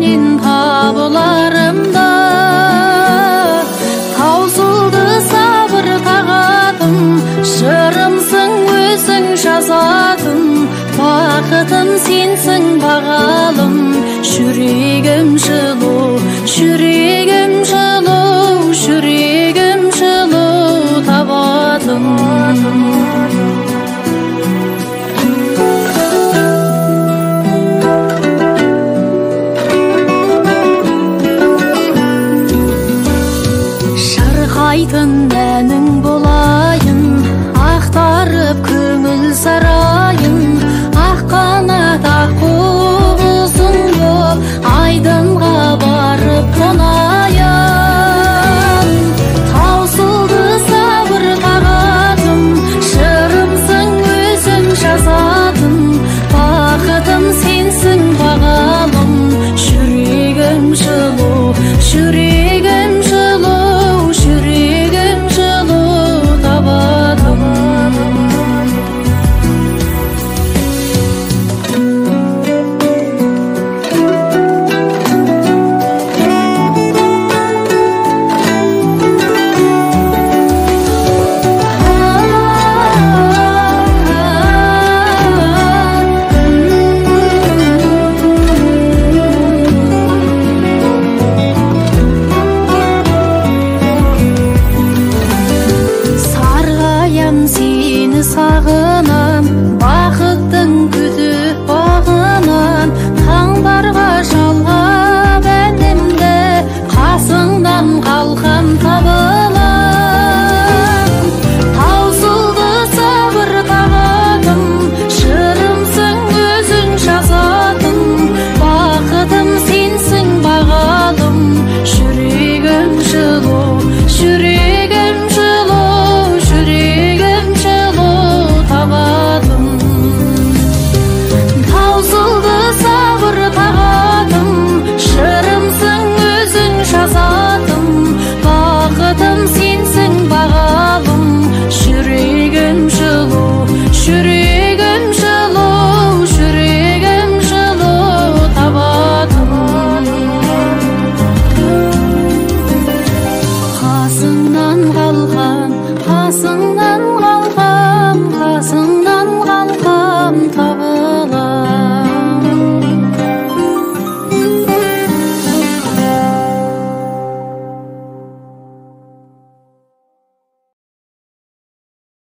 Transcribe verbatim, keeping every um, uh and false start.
сенен табыларымда, таусылды сабыр тағатым, жырымсың өзің жазатын, бақытым сенсің бағалым, жүрегім жылу, жүрегім жылу, жүрегім жылу табадым. Шырқайтын әнің болайын, ақтарып көңіл сарайын, ақ қанат аққу құсың боп айдынға барып қонайын. Таусылды сабыр тағатым, жырымсың өзің жазатын, бақытым сенсің бағалым, жүрегім жылу, жүрегім жылу, жүрегім жылу табадым. Сені сағынам, бақыттың күтіп бағынан, таңдарға жалғап әнімді, қасыңнан қалқам табылам. Таусылды сабыр тағатым, жырымсың өзің жазатын, бақытым сенсің бағалым, жүрегім жылу, жүрегім жылу, жүрегім жылу табадым. Таусылды сабыр тағатым, жырымсың өзің жазатын, бақытым сенсің бағалым, жүрегім жылу, жүрегім жылу, жүрегім жылу табадым. Қасыңнан қалған, қасыңнан